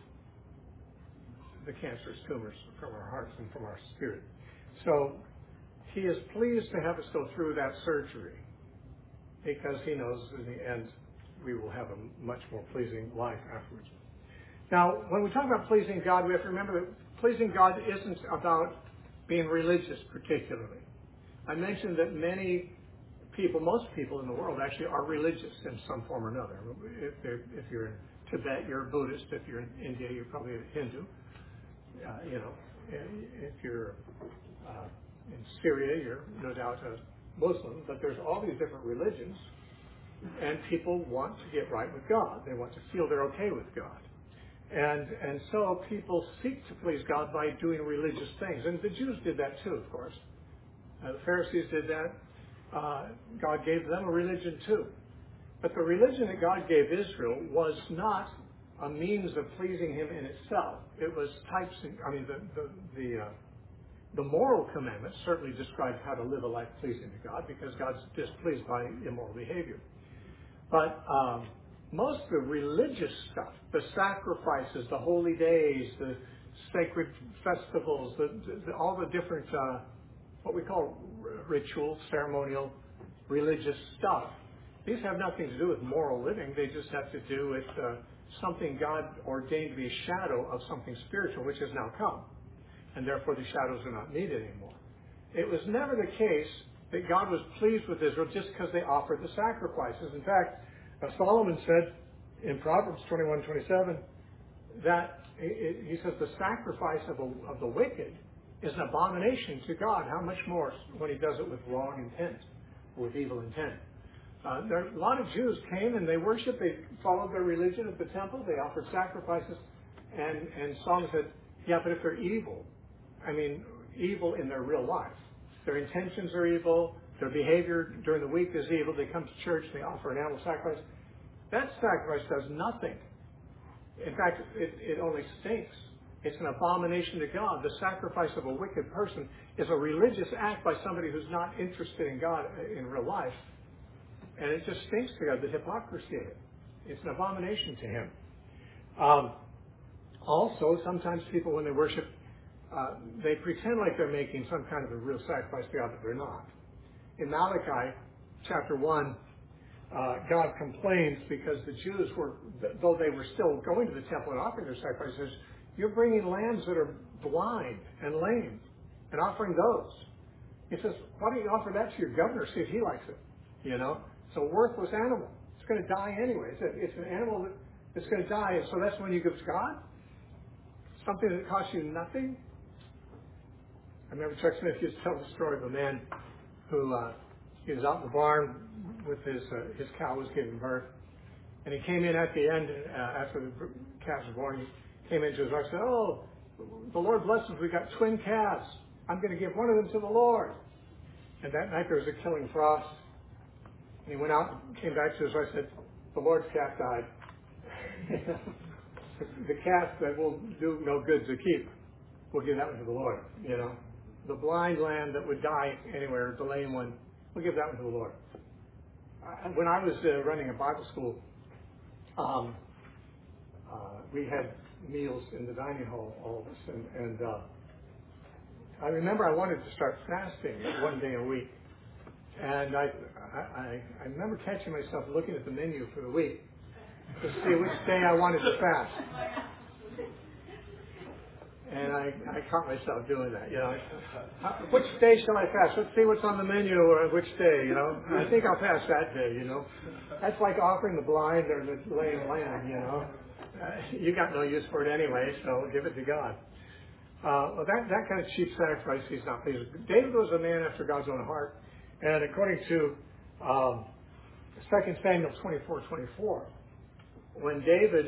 the cancerous tumors from our hearts and from our spirit. So He is pleased to have us go through that surgery because he knows in the end we will have a much more pleasing life afterwards. Now, when we talk about pleasing God, we have to remember that pleasing God isn't about being religious particularly. I mentioned that many people, most people in the world actually are religious in some form or another. If you're in Tibet, you're a Buddhist. If you're in India, you're probably a Hindu. If you're in Syria, you're no doubt a Muslim. But there's all these different religions, and people want to get right with God. They want to feel they're okay with God. And so people seek to please God by doing religious things. And the Jews did that too, of course. The Pharisees did that. God gave them a religion too. But the religion that God gave Israel was not a means of pleasing him in itself. It was the moral commandments certainly describe how to live a life pleasing to God, because God's displeased by immoral behavior. But most of the religious stuff, the sacrifices, the holy days, the sacred festivals, all the different, what we call ritual, ceremonial, religious stuff, these have nothing to do with moral living. They just have to do with something God ordained to be a shadow of something spiritual, which has now come. And therefore the shadows are not needed anymore. It was never the case that God was pleased with Israel just because they offered the sacrifices. In fact, Solomon said in Proverbs 21:27 that he says the sacrifice of the wicked is an abomination to God. How much more when he does it with wrong intent, or with evil intent? A lot of Jews came and they worshiped. They followed their religion at the temple. They offered sacrifices, and Solomon said, "Yeah, but if they're evil, evil in their real life, their intentions are evil. Their behavior during the week is evil. They come to church, they offer an animal sacrifice. That sacrifice does nothing. In fact, it only stinks. It's an abomination to God. The sacrifice of a wicked person is a religious act by somebody who's not interested in God in real life. And it just stinks to God, the hypocrisy of it. It's an abomination to him. Also, sometimes people, when they worship, they pretend like they're making some kind of a real sacrifice to God, but they're not. In Malachi chapter 1, God complains because the Jews were, though they were still going to the temple and offering their sacrifices, you're bringing lambs that are blind and lame and offering those. He says, why don't you offer that to your governor, see if he likes it? It's a worthless animal. It's going to die anyway. It's an animal that's going to die, and so that's when you give to God? Something that costs you nothing? I remember Chuck Smith used to tell the story of a man who he was out in the barn with his cow was giving birth, and he came in at the end after the calf was born. He came into his wife and said, "Oh, the Lord bless us. We got twin calves. I'm going to give one of them to the Lord." And that night there was a killing frost, and he went out and came back to his wife and said, "The Lord's calf died." The calf that will do no good to keep, we'll give that one to the Lord. The blind lamb that would die anywhere, the lame one, we'll give that one to the Lord. When I was running a Bible school, we had meals in the dining hall, all of us, and I remember I wanted to start fasting one day a week, and I remember catching myself looking at the menu for the week to see which day I wanted to fast. And I caught myself doing that, Which day shall I fast? Let's see what's on the menu or which day, I think I'll fast that day, That's like offering the blind or the lame lamb, You got no use for it anyway, so give it to God. Well, that kind of cheap sacrifice he's not pleased with. David was a man after God's own heart. And according to 2 Samuel 24:24, when David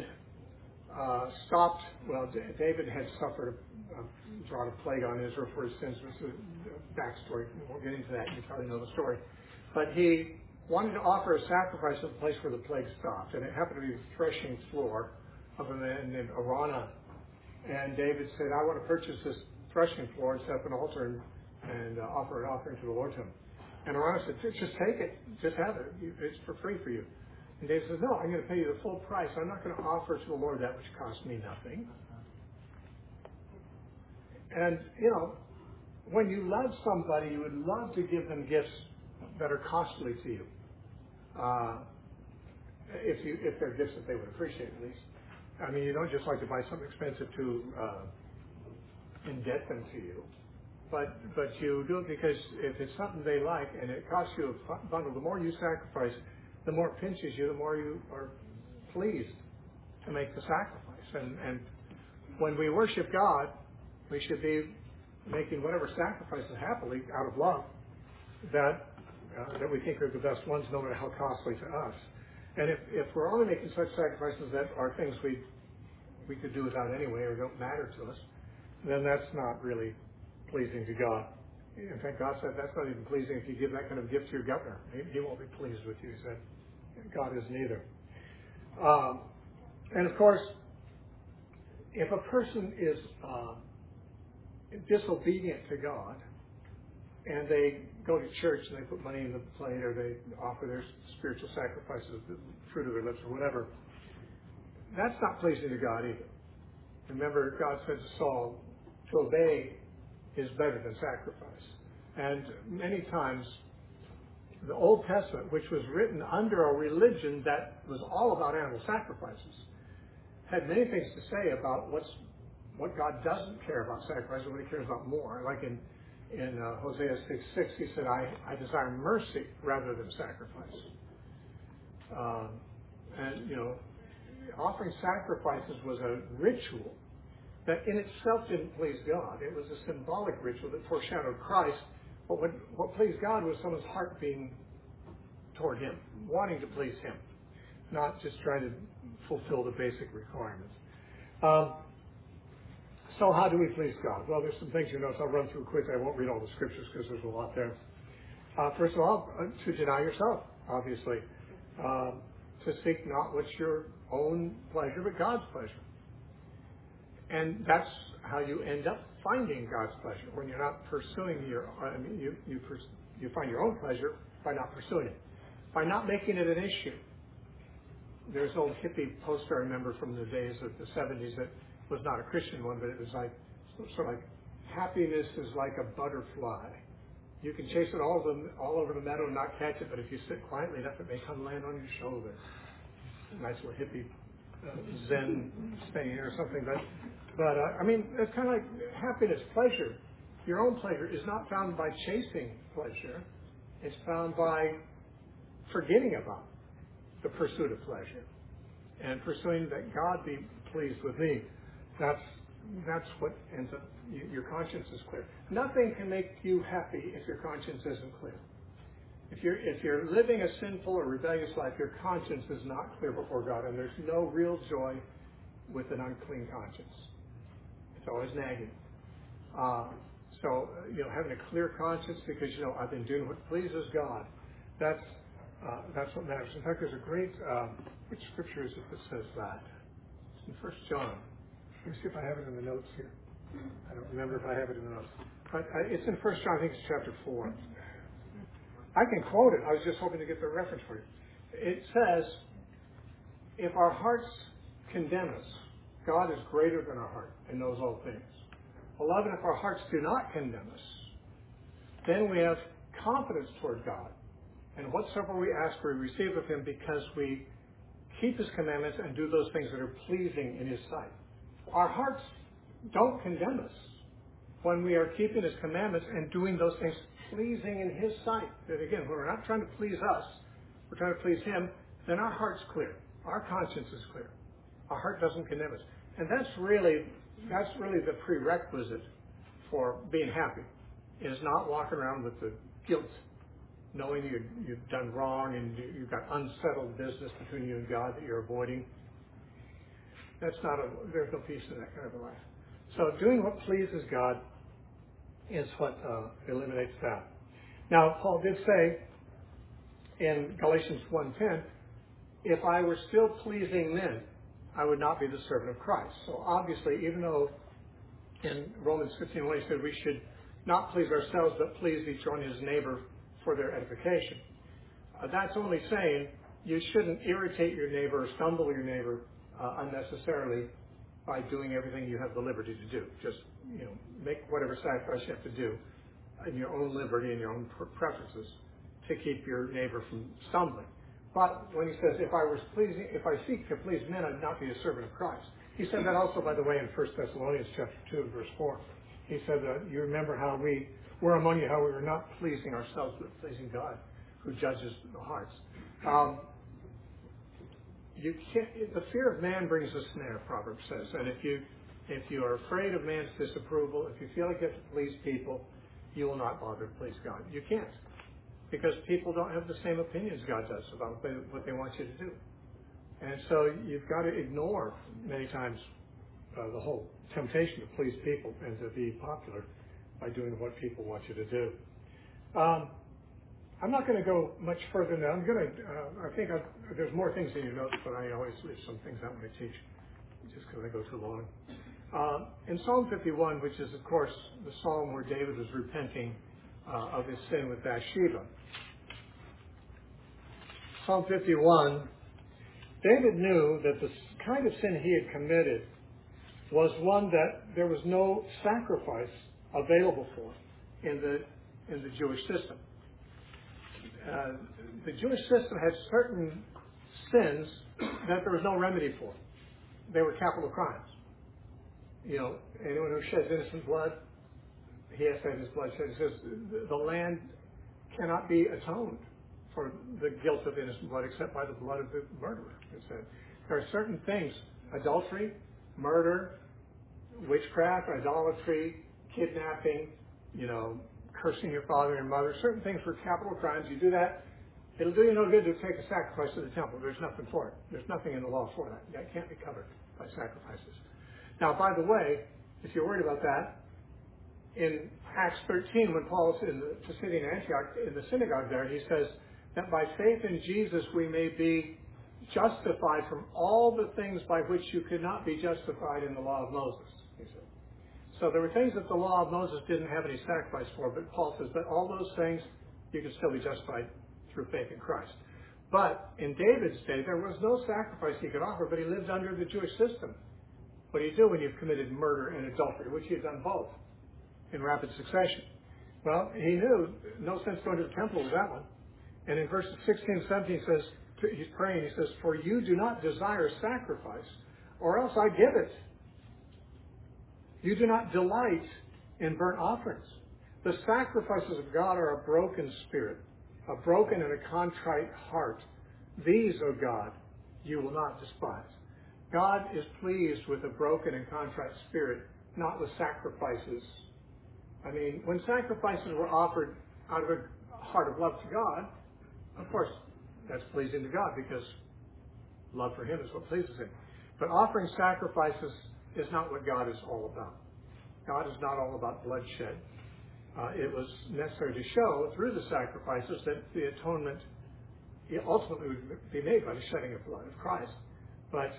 David had suffered brought a plague on Israel for his sins. It's a backstory. We won't get into that. You probably know the story. But he wanted to offer a sacrifice at the place where the plague stopped. And it happened to be the threshing floor of a man named Araunah. And David said, I want to purchase this threshing floor and set up an altar and offer an offering to the Lord to him. And Araunah said, just take it. Just have it. It's for free for you. And David says, no, I'm going to pay you the full price. I'm not going to offer to the Lord that which costs me nothing. And, when you love somebody, you would love to give them gifts that are costly to you. Uh, if they're gifts that they would appreciate at least. I mean, you don't just like to buy something expensive to indebt them to you, but you do it because if it's something they like and it costs you a bundle, the more you sacrifice, the more it pinches you, the more you are pleased to make the sacrifice. And when we worship God, we should be making whatever sacrifices happily out of love that we think are the best ones, no matter how costly to us. And if we're only making such sacrifices that are things we could do without anyway or don't matter to us, then that's not really pleasing to God. In fact, God said that's not even pleasing if you give that kind of gift to your governor. He won't be pleased with you, he said. God isn't either. And of course, if a person is disobedient to God, and they go to church and they put money in the plate or they offer their spiritual sacrifices, the fruit of their lips or whatever, that's not pleasing to God either. Remember, God said to Saul, to obey is better than sacrifice. And many times, the Old Testament, which was written under a religion that was all about animal sacrifices, had many things to say about what God doesn't care about sacrifice and what he cares about more. Like in Hosea 6:6, he said, I desire mercy rather than sacrifice. And, offering sacrifices was a ritual that in itself didn't please God. It was a symbolic ritual that foreshadowed Christ. But what pleased God was someone's heart being toward him, wanting to please him, not just trying to fulfill the basic requirements. So how do we please God? Well, there's some things you notice. I'll run through quickly. I won't read all the scriptures because there's a lot there. First of all, to deny yourself, obviously. To seek not what's your own pleasure, but God's pleasure. And that's how you end up finding God's pleasure, when you're not pursuing you find your own pleasure by not pursuing it, by not making it an issue. There's an old hippie poster I remember from the days of the 70s that was not a Christian one, but it was like, sort of like, happiness is like a butterfly. You can chase it all over the meadow and not catch it, but if you sit quietly enough, it may come land on your shoulder. Nice little hippie Zen saying or something, but I mean, it's kind of like happiness, pleasure. Your own pleasure is not found by chasing pleasure. It's found by forgetting about the pursuit of pleasure and pursuing that God be pleased with me. That's what ends up, your conscience is clear. Nothing can make you happy if your conscience isn't clear. If you're living a sinful or rebellious life, your conscience is not clear before God, and there's no real joy with an unclean conscience. It's always nagging. So having a clear conscience because I've been doing what pleases God. That's what matters. In fact, there's a great which scripture is it that says that? It's in 1 John. Let me see if I have it in the notes here. I don't remember if I have it in the notes. But it's in 1 John, I think it's chapter 4. I can quote it. I was just hoping to get the reference for you. It says, if our hearts condemn us, God is greater than our heart and knows all things. Beloved, if our hearts do not condemn us, then we have confidence toward God. And whatsoever we ask, we receive of him because we keep his commandments and do those things that are pleasing in his sight. Our hearts don't condemn us when we are keeping his commandments and doing those things pleasing in his sight. That again, when we're not trying to please us, we're trying to please him, then our heart's clear. Our conscience is clear. Our heart doesn't condemn us. And that's really the prerequisite for being happy, is not walking around with the guilt, knowing you've done wrong and you've got unsettled business between you and God that you're avoiding. There's no peace in that kind of a life. So doing what pleases God is what eliminates that. Now, Paul did say in Galatians 1:10, if I were still pleasing men, I would not be the servant of Christ. So obviously, even though in Romans 15:1 he said we should not please ourselves, but please each one his neighbor for their edification. That's only saying you shouldn't irritate your neighbor or stumble your neighbor unnecessarily by doing everything you have the liberty to do. Just, make whatever sacrifice you have to do in your own liberty and your own preferences to keep your neighbor from stumbling. But when he says, if I seek to please men, I'd not be a servant of Christ. He said that also, by the way, in 1 Thessalonians chapter 2 and verse 4. He said that you remember how we were among you, how we were not pleasing ourselves, but pleasing God, who judges the hearts. You can't, the fear of man brings a snare, Proverbs says. And if you are afraid of man's disapproval, if you feel like you have to please people, you will not bother to please God. You can't. Because people don't have the same opinions God does about what they want you to do. And so you've got to ignore many times the whole temptation to please people and to be popular by doing what people want you to do. I'm not going to go much further now. I'm going to, I think there's more things in your notes, but I always leave some things out when I teach, just because I go too long. In Psalm 51, which is, of course, the psalm where David was repenting of his sin with Bathsheba. Psalm 51, David knew that the kind of sin he had committed was one that there was no sacrifice available for in the Jewish system. The Jewish system had certain sins that there was no remedy for. They were capital crimes. You know, anyone who sheds innocent blood, he has to have his blood shed. It says the land cannot be atoned for the guilt of innocent blood except by the blood of the murderer. It said there are certain things: adultery, murder, witchcraft, idolatry, kidnapping, cursing your father and mother. Certain things were capital crimes. You do that, it'll do you no good to take a sacrifice to the temple. There's nothing for it. There's nothing in the law for that. That can't be covered by sacrifices. Now, by the way, if you're worried about that, in Acts 13, when Paul is in the city in Antioch, in the synagogue there, he says that by faith in Jesus we may be justified from all the things by which you could not be justified in the law of Moses, he said. So there were things that the law of Moses didn't have any sacrifice for, but Paul says that all those things you can still be justified through faith in Christ. But in David's day, there was no sacrifice he could offer, but he lived under the Jewish system. What do you do when you've committed murder and adultery, which he had done both in rapid succession? Well, he knew no sense going to the temple with that one. And in verses 16 and 17 says, he's praying, he says, "For you do not desire sacrifice, or else I give it. You do not delight in burnt offerings. The sacrifices of God are a broken spirit, a broken and a contrite heart. These, O God, you will not despise." God is pleased with a broken and contrite spirit, not with sacrifices. I mean, when sacrifices were offered out of a heart of love to God, of course, that's pleasing to God because love for Him is what pleases Him. But offering sacrifices is not what God is all about. God is not all about bloodshed. It was necessary to show through the sacrifices that the atonement ultimately would be made by the shedding of blood of Christ. But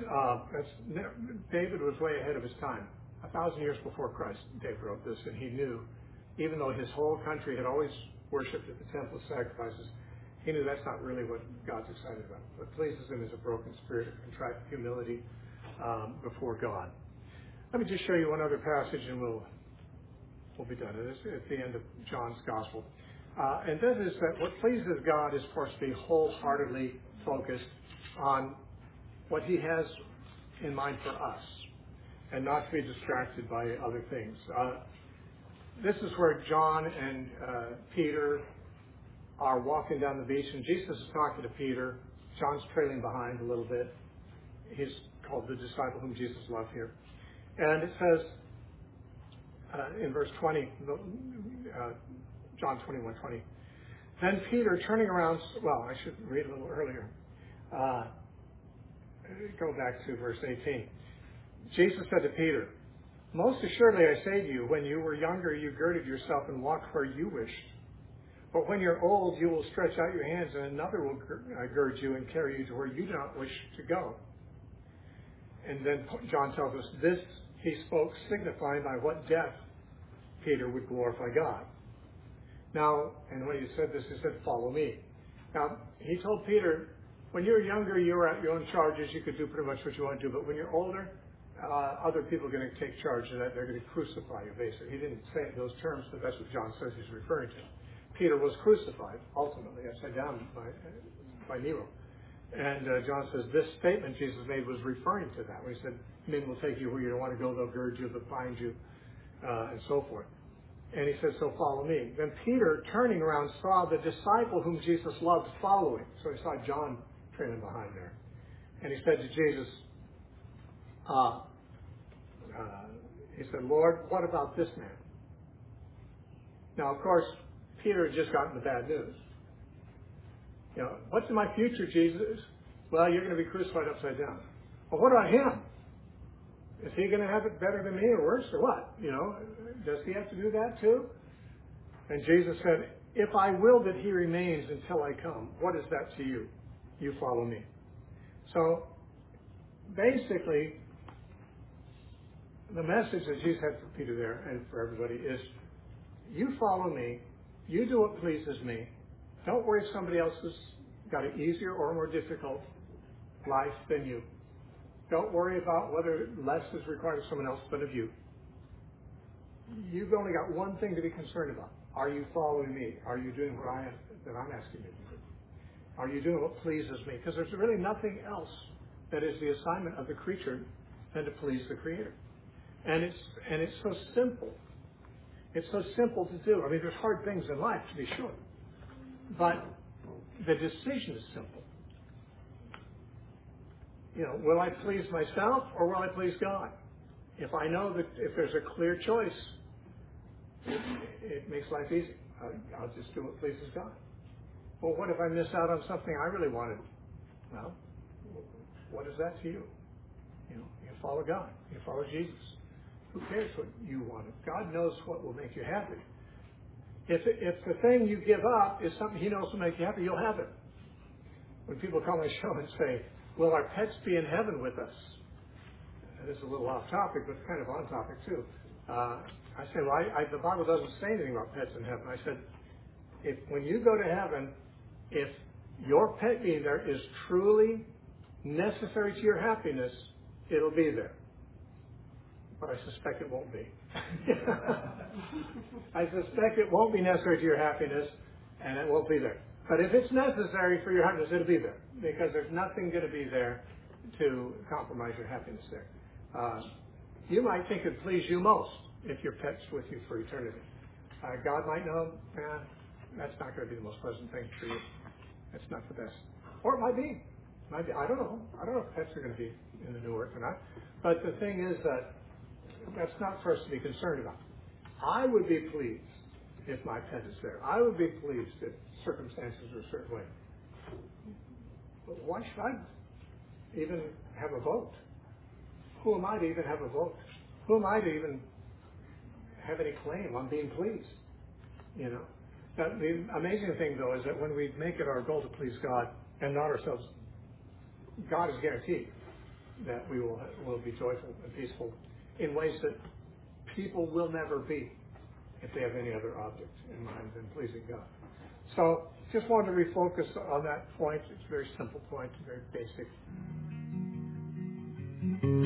David was way ahead of his time. 1,000 years before Christ, David wrote this, and he knew, even though his whole country had always worshipped at the temple of sacrifices, he knew that's not really what God's excited about. What pleases Him is a broken spirit of contrite humility before God. Let me just show you one other passage, and we'll be done. It's at the end of John's Gospel. And that is that what pleases God is for us to be wholeheartedly focused on what He has in mind for us, and not to be distracted by other things. This is where John and Peter are walking down the beach, and Jesus is talking to Peter. John's trailing behind a little bit. He's called the disciple whom Jesus loved here. And it says in verse 20, John 21:20, "Then Peter, turning around," well, I should read a little earlier. Go back to verse 18. Jesus said to Peter, "Most assuredly I say to you, when you were younger, you girded yourself and walked where you wished. But when you're old, you will stretch out your hands, and another will gird you and carry you to where you do not wish to go." And then John tells us this he spoke, signifying by what death Peter would glorify God. Now, and when he said this, he said, "Follow me." Now, he told Peter, when you were younger, you were at your own charges. You could do pretty much what you want to do. But when you're older, other people are going to take charge of that. They're going to crucify you, basically. He didn't say it in those terms, but that's what John says he's referring to. Peter was crucified, ultimately, upside down by Nero. And John says this statement Jesus made was referring to that. When he said, men will take you where you don't want to go, they'll gird you, they'll bind you, and so forth. And he said, so follow me. Then Peter, turning around, saw the disciple whom Jesus loved following. So he saw John trailing behind there. And he said to Jesus, he said, Lord, what about this man? Now, of course, Peter had just gotten the bad news. You know, what's in my future, Jesus? Well, you're going to be crucified upside down. Well, what about him? Is he going to have it better than me or worse or what? You know, does he have to do that too? And Jesus said, if I will that he remains until I come, what is that to you? You follow me. So basically, the message that Jesus had for Peter there and for everybody is, you follow me, you do what pleases me. Don't worry if somebody else has got an easier or more difficult life than you. Don't worry about whether less is required of someone else but of you. You've only got one thing to be concerned about. Are you following me? Are you doing what that I'm asking you to do? Are you doing what pleases me? Because there's really nothing else that is the assignment of the creature than to please the Creator. And it's so simple. It's so simple to do. I mean, there's hard things in life, to be sure. But the decision is simple. You know, will I please myself or will I please God? If I know that if there's a clear choice, it makes life easy. I'll just do what pleases God. Well, what if I miss out on something I really wanted? Well, what is that to you? You know, you follow God. You follow Jesus. Who cares what you wanted? God knows what will make you happy. If the thing you give up is something He knows will make you happy, you'll have it. When people call my show and say, will our pets be in heaven with us? This is a little off topic, but kind of on topic too. I say, well, the Bible doesn't say anything about pets in heaven. I said, when you go to heaven, if your pet being there is truly necessary to your happiness, it'll be there. But I suspect it won't be. I suspect it won't be necessary to your happiness, and it won't be there. But if it's necessary for your happiness, it'll be there, because there's nothing going to be there to compromise your happiness there. You might think it'd please you most if your pet's with you for eternity. God might know, that's not going to be the most pleasant thing for you. That's not the best. Or it might be. I don't know. I don't know if pets are going to be in the new earth or not. But the thing is that that's not for us to be concerned about. I would be pleased if my pet is there. I would be pleased if circumstances are a certain way. But why should I even have a vote? Who am I to even have a vote? Who am I to even have any claim on being pleased? You know? Now, the amazing thing, though, is that when we make it our goal to please God and not ourselves, God is guaranteed that we will be joyful and peaceful in ways that people will never be if they have any other object in mind than pleasing God. So just wanted to refocus on that point. It's a very simple point, very basic.